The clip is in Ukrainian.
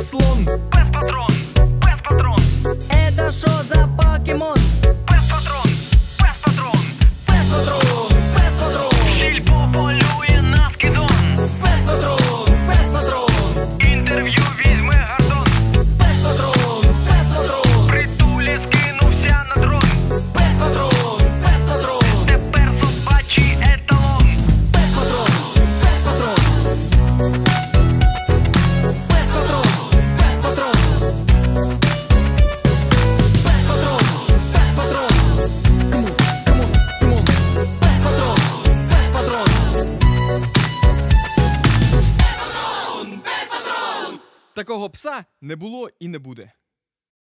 слон. Пес патрон, пес патрон. Это шо за покемон? Пес патрон, пес патрон. Пес патрон, пес патрон. Сільпо полює на скидон. Пес патрон, пес патрон. Інтерв'ю візьме Гордон. Пес патрон, пес патрон. Притулі скинувся на дрон. Пес патрон, пес патрон. Тепер собачий еталон. Пес патрон, пес патрон. Пес патрон, пес патрон. Пес патрон, пес патрон. Come on, come on. Пес патрон, пес патрон. Такого пса не було і не буде.